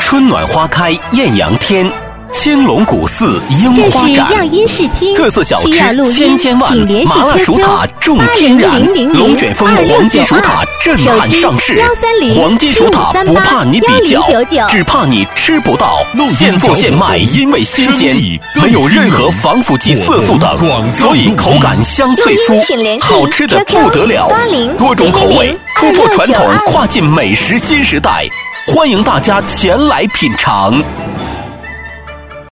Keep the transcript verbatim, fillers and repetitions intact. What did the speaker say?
春暖花开艳阳天，青龙古寺樱花展， 这是亚音视听， 特色小吃需要录音千千万， 请联系麻辣薯塔种天然，龙卷风黄金薯塔震撼上市，黄金薯塔不怕你比较，只怕你吃不到，现做现卖，因为新鲜，没有任何防腐剂、色素等，所以口感香脆酥，好吃的不得了，多种口味，突破传统，跨进美食新时代，欢迎大家前来品尝。